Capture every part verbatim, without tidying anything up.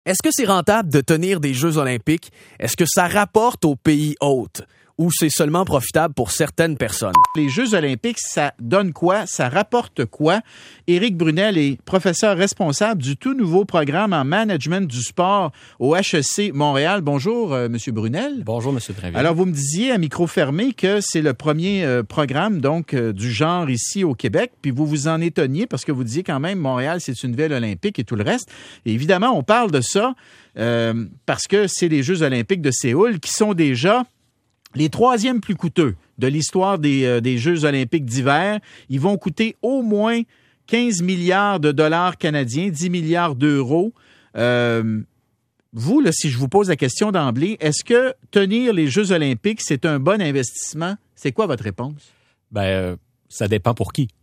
Est-ce que c'est rentable de tenir des Jeux olympiques? Est-ce que ça rapporte aux pays hôtes? Ou c'est seulement profitable pour certaines personnes? Les Jeux olympiques, ça donne quoi? Ça rapporte quoi? Éric Brunel est professeur responsable du tout nouveau programme en management du sport au H E C Montréal. Bonjour, euh, M. Brunel. Bonjour, M. Drainville. Alors, vous me disiez à micro fermé que c'est le premier euh, programme donc euh, du genre ici au Québec, puis vous vous en étonniez parce que vous disiez quand même Montréal, c'est une ville olympique et tout le reste. Et évidemment, on parle de ça euh, parce que c'est les Jeux olympiques de Séoul qui sont déjà les troisièmes plus coûteux de l'histoire des, euh, des Jeux olympiques d'hiver. Ils vont coûter au moins quinze milliards de dollars canadiens, dix milliards d'euros. Euh, vous, là, si je vous pose la question d'emblée, est-ce que tenir les Jeux olympiques, c'est un bon investissement? C'est quoi votre réponse? Ben, euh, ça dépend pour qui.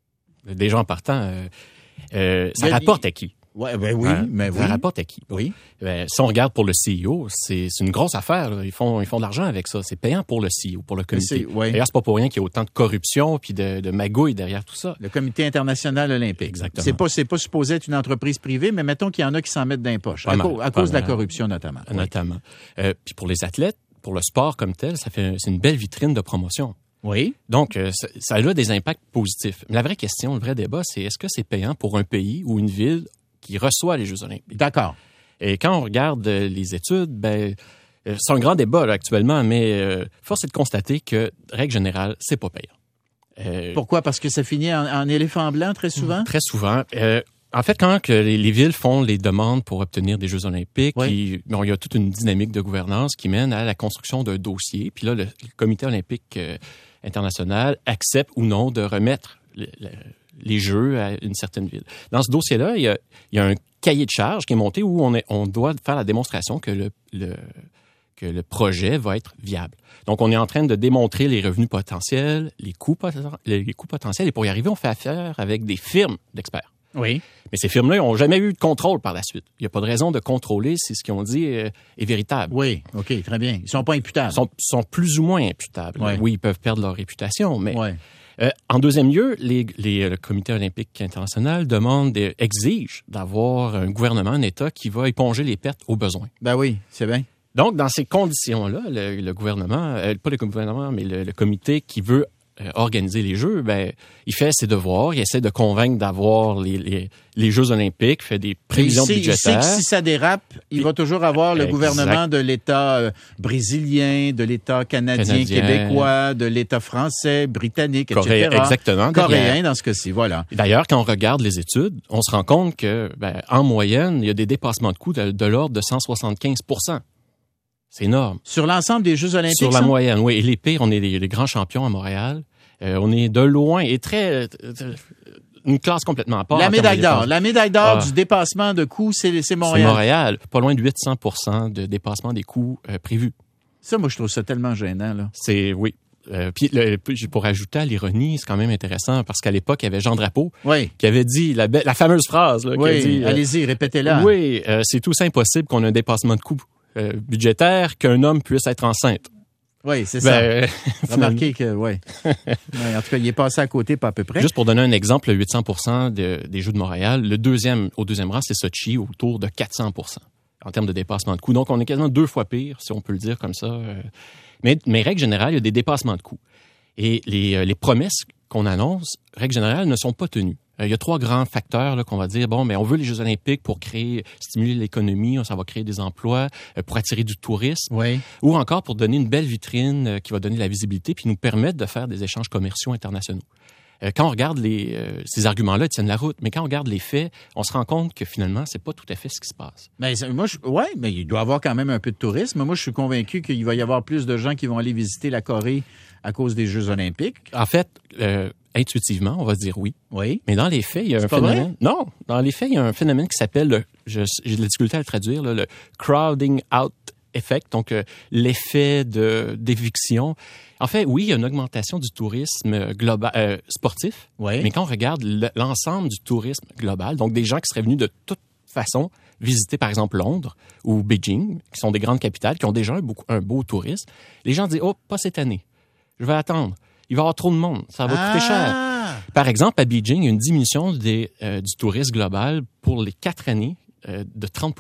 Déjà en partant, euh, euh, ça Ben, rapporte à qui? Ouais, ben oui, Hein? mais Ça oui. rapporte à qui? Oui. Ben, si on regarde pour le C E O, c'est, c'est une grosse affaire. Là. Ils font, ils font de l'argent avec ça. C'est payant pour le C E O, pour le comité. C'est- ouais. D'ailleurs, c'est pas pour rien qu'il y a autant de corruption puis de, de magouilles derrière tout ça. Le Comité international olympique. Exactement. C'est pas, c'est pas supposé être une entreprise privée, mais mettons qu'il y en a qui s'en mettent dans les poches, Pas à, mal, cause- à pas cause de la mal. corruption notamment. Oui. Notamment. Euh, puis pour les athlètes, pour le sport comme tel, ça fait, c'est une belle vitrine de promotion. Oui. Donc, euh, ça, ça a des impacts positifs. Mais la vraie question, le vrai débat, c'est est-ce que c'est payant pour un pays ou une ville qui reçoit les Jeux olympiques? D'accord. Et quand on regarde euh, les études, ben, euh, c'est un grand débat là, actuellement, mais euh, force est de constater que, règle générale, c'est pas payant. Euh, Pourquoi? Parce que ça finit en, en éléphant blanc très souvent? Très souvent. Euh, en fait, quand que les, les villes font les demandes pour obtenir des Jeux olympiques, Oui. il, bon, il y a toute une dynamique de gouvernance qui mène à la construction d'un dossier. Puis là, le, le Comité olympique euh, international accepte ou non de remettre le, le, les Jeux à une certaine ville. Dans ce dossier-là, il y a, il y a un cahier de charges qui est monté où on, est, on doit faire la démonstration que le, le, que le projet va être viable. Donc, on est en train de démontrer les revenus potentiels, les coûts, poten- les coûts potentiels, et pour y arriver, on fait affaire avec des firmes d'experts. Oui. Mais ces firmes-là n'ont jamais eu de contrôle par la suite. Il n'y a pas de raison de contrôler si ce qu'ils ont dit euh, est véritable. Oui. OK, très bien. Ils sont pas imputables. Ils sont, sont plus ou moins imputables. Ouais. Oui, ils peuvent perdre leur réputation, mais... Ouais. Euh, en deuxième lieu, les, les, le Comité olympique international demande, des- exige d'avoir un gouvernement, un État qui va éponger les pertes au besoin. Ben oui, c'est bien. Donc, dans ces conditions-là, le, le gouvernement, euh, pas le gouvernement, mais le, le comité qui veut euh, organiser les Jeux, ben, il fait ses devoirs, il essaie de convaincre d'avoir les, les, les Jeux olympiques, fait des prévisions il sait, budgétaires. Il sait que si ça dérape, il Puis- va toujours avoir le Exact. gouvernement de l'État euh, brésilien, de l'État canadien, Canadien. québécois, de l'État français, britannique, Coré- et cetera. exactement, Coréen derrière. dans ce cas-ci, voilà. D'ailleurs, quand on regarde les études, on se rend compte que, ben, en moyenne, il y a des dépassements de coûts de, de l'ordre de cent soixante-quinze pour cent. C'est énorme. Sur l'ensemble des Jeux olympiques, Sur la ça? moyenne, oui. Et les pires, on est les, les grands champions à Montréal. Euh, on est de loin et très... euh, une classe complètement à part. La en termes médaille de d'or. dépenses. La médaille d'or Ah. du dépassement de coûts, c'est, c'est C'est Montréal. Montréal. Pas loin de huit cents pour cent de dépassement des coûts euh, prévus. Ça, moi, je trouve ça tellement gênant, là. C'est, oui. Euh, puis, le, pour ajouter à l'ironie, c'est quand même intéressant parce qu'à l'époque, il y avait Jean Drapeau Oui. qui avait dit la, be- la fameuse phrase. Là, qui a Oui, dit, euh, allez-y, répétez-la. Oui, euh, c'est tout impossible qu'on ait un dépassement de coûts euh, budgétaires qu'un homme puisse être enceinte. Oui, c'est Ben, ça. Remarquez que, oui. Ouais, en tout cas, il est passé à côté, pas à peu près. Juste pour donner un exemple, le huit cents pour cent de, des Jeux de Montréal, le deuxième, au deuxième rang, c'est Sochi, autour de quatre cents pour cent en termes de dépassement de coûts. Donc, on est quasiment deux fois pire, si on peut le dire comme ça. Mais, mais règle générale, il y a des dépassements de coûts. Et les, les promesses qu'on annonce, règle générale, ne sont pas tenues. Il y a trois grands facteurs là, qu'on va dire, bon, mais on veut les Jeux olympiques pour créer, stimuler l'économie, ça va créer des emplois, pour attirer du tourisme, Oui. ou encore pour donner une belle vitrine qui va donner de la visibilité puis nous permettre de faire des échanges commerciaux internationaux. Quand on regarde les, euh, ces arguments-là, ils tiennent la route, mais quand on regarde les faits, on se rend compte que finalement, c'est pas tout à fait ce qui se passe. Mais ça- moi, je, ouais, mais il doit y avoir quand même un peu de tourisme. Moi, je suis convaincu qu'il va y avoir plus de gens qui vont aller visiter la Corée à cause des Jeux olympiques. En fait, euh, intuitivement, on va dire oui. Oui. Mais dans les faits, il y a C'est un pas phénomène. vrai? Non, dans les faits, il y a un phénomène qui s'appelle, le, je- j'ai de la difficulté à le traduire, là, le crowding out effect, donc euh, l'effet de d'éviction. En fait, oui, il y a une augmentation du tourisme global euh, sportif, Oui. mais quand on regarde le- l'ensemble du tourisme global, donc des gens qui seraient venus de toute façon visiter, par exemple, Londres ou Beijing, qui sont des grandes capitales, qui ont déjà un, beaucoup, un beau tourisme, les gens disent « Oh, pas cette année. Je vais attendre. Il va y avoir trop de monde. Ça va coûter cher. » Ah! Par exemple, à Beijing, il y a une diminution des, euh, du tourisme global pour les quatre années euh, de trente pour cent.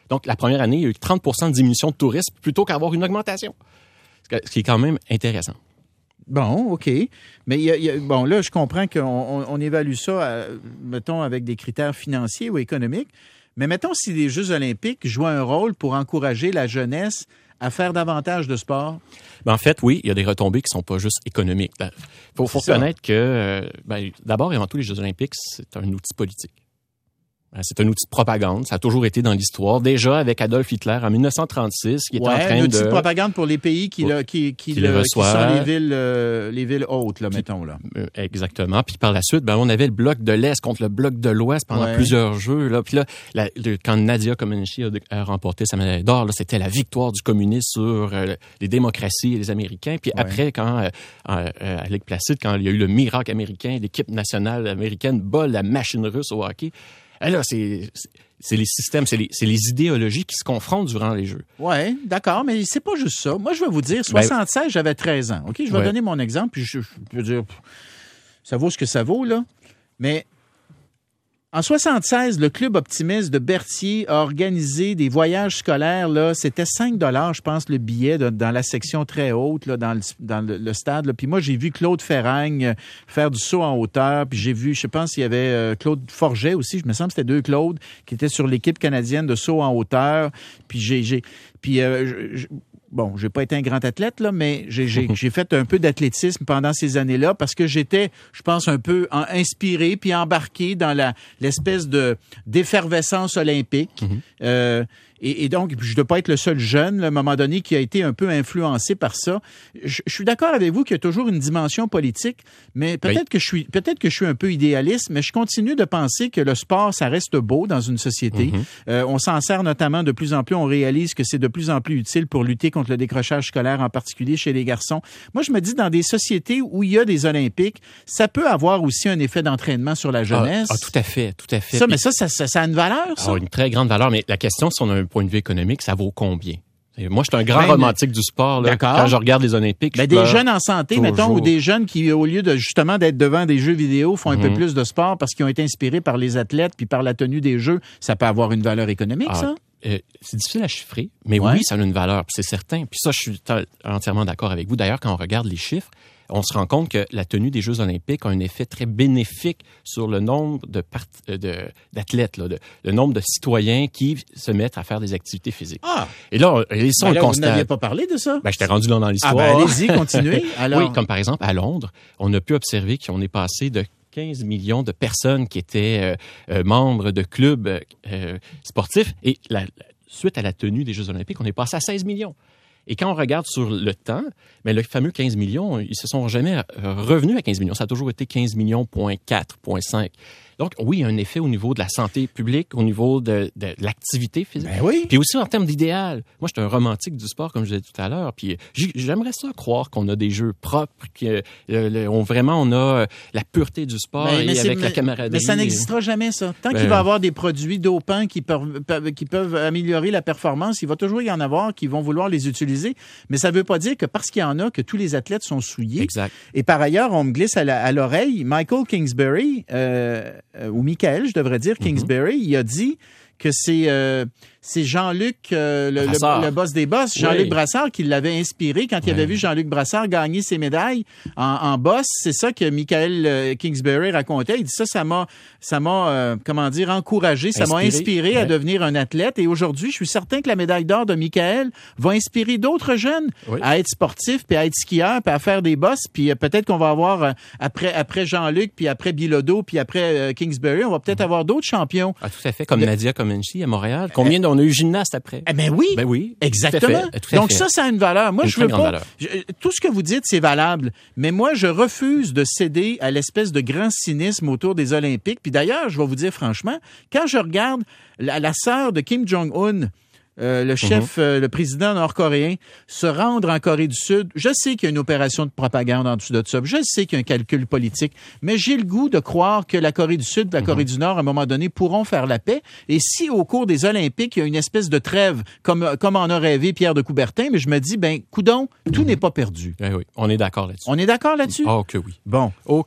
Donc, la première année, il y a eu trente pour cent de diminution de tourisme plutôt qu'avoir une augmentation. Ce qui est quand même intéressant. Bon, OK. Mais il y a, il y a, bon, là, je comprends qu'on on, on évalue ça, à, mettons, avec des critères financiers ou économiques. Mais mettons, si les Jeux olympiques jouent un rôle pour encourager la jeunesse à faire davantage de sport? Ben, en fait, oui, il y a des retombées qui sont pas juste économiques. Il faut, faut reconnaître que, euh, ben, d'abord et avant tout, les Jeux olympiques, c'est un outil politique. C'est un outil de propagande. Ça a toujours été dans l'histoire. Déjà avec Adolf Hitler en dix-neuf cent trente-six, qui était ouais, en train de... un outil de propagande pour les pays qui, le, qui, qui, qui, le, le qui sont les villes, euh, les villes hautes, là, Puis, mettons. Là. Euh, exactement. Puis par la suite, ben, on avait le bloc de l'Est contre le bloc de l'Ouest pendant ouais. plusieurs jeux. Là. Puis là, la, le, quand Nadia Comaneci a, a remporté sa médaille d'or, là, c'était la victoire du communisme sur euh, les démocraties et les Américains. Puis ouais. après, quand euh, euh, à Lake Placid, quand il y a eu le miracle américain, l'équipe nationale américaine bat la machine russe au hockey. Et là, c'est... c'est C'est les systèmes, c'est les, c'est les idéologies qui se confrontent durant les Jeux. Oui, d'accord, mais c'est pas juste ça. Moi, je vais vous dire, soixante-seize, ben, j'avais treize ans. OK, je vais ouais. donner mon exemple, puis je, je peux dire, ça vaut ce que ça vaut, là. Mais en soixante-seize, le Club optimiste de Berthier a organisé des voyages scolaires, là. C'était cinq dollars, je pense, le billet de, dans la section très haute, là, dans le, dans le, le stade. Là. Puis moi, j'ai vu Claude Ferragne faire du saut en hauteur. Puis j'ai vu, je pense, qu'il y avait euh, Claude Forget aussi. Je me semble que c'était deux Claude qui étaient sur l'équipe canadienne de saut en hauteur. Puis j'ai... j'ai puis euh, je, je, Bon, j'ai pas été un grand athlète, là, mais j'ai, j'ai, j'ai fait un peu d'athlétisme pendant ces années-là parce que j'étais, je pense, un peu en, inspiré puis embarqué dans la, l'espèce de, d'effervescence olympique. Mm-hmm. Euh, Et, et donc, je ne dois pas être le seul jeune, là, à un moment donné, qui a été un peu influencé par ça. Je, je suis d'accord avec vous qu'il y a toujours une dimension politique, mais peut-être oui. que je suis peut-être que je suis un peu idéaliste, mais je continue de penser que le sport, ça reste beau dans une société. Mm-hmm. Euh, on s'en sert notamment de plus en plus. On réalise que c'est de plus en plus utile pour lutter contre le décrochage scolaire, en particulier chez les garçons. Moi, je me dis, dans des sociétés où il y a des Olympiques, ça peut avoir aussi un effet d'entraînement sur la jeunesse. Ah, ah tout à fait, tout à fait. Ça, mais ça, ça, ça, ça a une valeur, ça? Ah, une très grande valeur, mais la question, si on a un point de vue économique, ça vaut combien? Moi, je suis un grand ben, romantique du sport. Là. Quand je regarde les Olympiques, ben, je des jeunes en santé, toujours. Mettons, ou des jeunes qui, au lieu de justement d'être devant des jeux vidéo, font un mm-hmm. peu plus de sport parce qu'ils ont été inspirés par les athlètes puis par la tenue des jeux, ça peut avoir une valeur économique, ah, ça? Euh, c'est difficile à chiffrer, mais ouais. oui, ça a une valeur, c'est certain. Puis ça, je suis t- entièrement d'accord avec vous. D'ailleurs, quand on regarde les chiffres, on se rend compte que la tenue des Jeux olympiques a un effet très bénéfique sur le nombre de, part- de d'athlètes, là, de, le nombre de citoyens qui se mettent à faire des activités physiques. Ah! Et là, et ça, ben on là, le constate. Vous n'aviez pas parlé de ça? Ben, je t'ai rendu là dans l'histoire. Ah ben, allez-y, continuez. Alors... Oui, comme par exemple, à Londres, on a pu observer qu'on est passé de quinze millions de personnes qui étaient euh, euh, membres de clubs euh, sportifs et la, la, suite à la tenue des Jeux olympiques, on est passé à seize millions. Et quand on regarde sur le temps, mais le fameux quinze millions, ils se sont jamais revenus à quinze millions. Ça a toujours été quinze millions, point quatre, point cinq. Donc, oui, il y a un effet au niveau de la santé publique, au niveau de, de, de l'activité physique. Ben oui. Puis aussi en termes d'idéal. Moi, je suis un romantique du sport, comme je disais tout à l'heure. Puis j'aimerais ça croire qu'on a des jeux propres, qu'on vraiment on a la pureté du sport ben, et avec mais, la camaraderie. Mais ça n'existera jamais, ça. Tant ben, qu'il va y avoir des produits dopants qui peuvent, qui peuvent améliorer la performance, il va toujours y en avoir qui vont vouloir les utiliser. Mais ça ne veut pas dire que parce qu'il y en a, que tous les athlètes sont souillés. Exact. Et par ailleurs, on me glisse à, la, à l'oreille, Michael Kingsbury... Euh, ou Michael, je devrais dire, Kingsbury, mm-hmm. il a dit que c'est, euh, c'est Jean-Luc, euh, le, le, le boss des boss, Jean-Luc oui. Brassard, qui l'avait inspiré quand il oui. avait vu Jean-Luc Brassard gagner ses médailles en, en boss. C'est ça que Michael euh, Kingsbury racontait. Il dit ça, ça m'a, ça m'a, euh, comment dire, encouragé, ça inspiré. m'a inspiré oui. à devenir un athlète. Et aujourd'hui, je suis certain que la médaille d'or de Michael va inspirer d'autres jeunes oui. à être sportifs, puis à être skieurs, puis à faire des bosses. Puis euh, peut-être qu'on va avoir, euh, après, après Jean-Luc, puis après Bilodeau, puis après euh, Kingsbury, on va peut-être mm-hmm. avoir d'autres champions. Ah, tout à fait, comme de... Nadia Comaneci à Montréal. Combien on a eu gymnaste après? Eh ben oui. Ben oui. Exactement. Tout à fait, tout à Donc fait. ça, ça a une valeur. Moi, une je veux pas. Je, tout ce que vous dites, c'est valable. Mais moi, je refuse de céder à l'espèce de grand cynisme autour des Olympiques. Puis d'ailleurs, je vais vous dire franchement, quand je regarde la, la sœur de Kim Jong-un, Euh, le chef, mm-hmm. euh, le président nord-coréen, se rendre en Corée du Sud. Je sais qu'il y a une opération de propagande en dessous de ça. Je sais qu'il y a un calcul politique. Mais j'ai le goût de croire que la Corée du Sud et la Corée mm-hmm. du Nord, à un moment donné, pourront faire la paix. Et si, au cours des Olympiques, il y a une espèce de trêve, comme, comme en a rêvé Pierre de Coubertin, mais je me dis, ben, coudonc, tout mm-hmm. n'est pas perdu. Eh oui, on est d'accord là-dessus. On est d'accord là-dessus? Oh que oui. Bon. Oh que oui.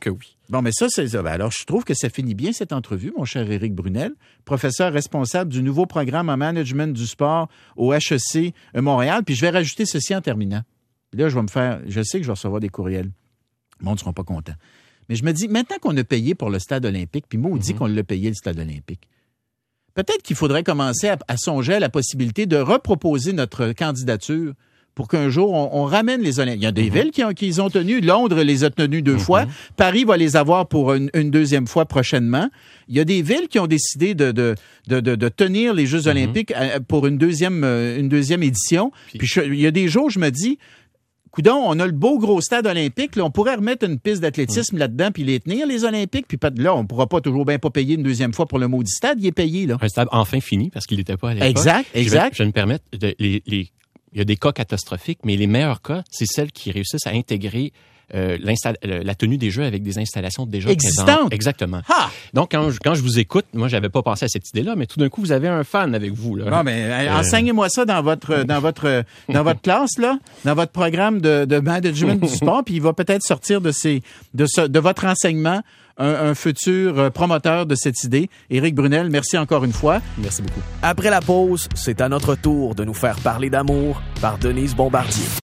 Bon, mais ça, c'est ça. Ben alors, je trouve que ça finit bien cette entrevue, mon cher Éric Brunel, professeur responsable du nouveau programme en management du sport au H E C Montréal. Puis je vais rajouter ceci en terminant. Là, je vais me faire... Je sais que je vais recevoir des courriels. Le monde ne sera pas content. Mais je me dis, maintenant qu'on a payé pour le stade olympique, puis moi, on dit mm-hmm. qu'on l'a payé, le stade olympique, peut-être qu'il faudrait commencer à, à songer à la possibilité de reproposer notre candidature pour qu'un jour, on, on ramène les Olympiques. Il y a des mm-hmm. villes qui ont, qui ont tenu. Londres les a tenus deux mm-hmm. fois. Paris va les avoir pour une, une deuxième fois prochainement. Il y a des villes qui ont décidé de, de, de, de, de tenir les Jeux mm-hmm. olympiques pour une deuxième, une deuxième édition. Puis, Puis je, il y a des jours, je me dis... Coudon, on a le beau gros stade olympique, là, on pourrait remettre une piste d'athlétisme mmh. là-dedans puis les tenir, les Olympiques, puis là, on ne pourra pas toujours bien pas payer une deuxième fois pour le maudit stade, il est payé, là. Un stade enfin fini, parce qu'il n'était pas à l'époque. Exact, exact. Je vais, je vais me permettre, de, les, les, il y a des cas catastrophiques, mais les meilleurs cas, c'est celles qui réussissent à intégrer Euh, la tenue des Jeux avec des installations déjà existantes. Présentes. Exactement. Ha! Donc, quand je, quand je vous écoute, moi, j'avais pas pensé à cette idée-là, mais tout d'un coup, vous avez un fan avec vous, là. Bon, mais euh... enseignez-moi ça dans votre, dans votre, dans votre classe, là, dans votre programme de, de management du sport, puis il va peut-être sortir de ces, de ce, de votre enseignement un, un futur promoteur de cette idée. Éric Brunel, merci encore une fois. Merci beaucoup. Après la pause, c'est à notre tour de nous faire parler d'amour par Denise Bombardier.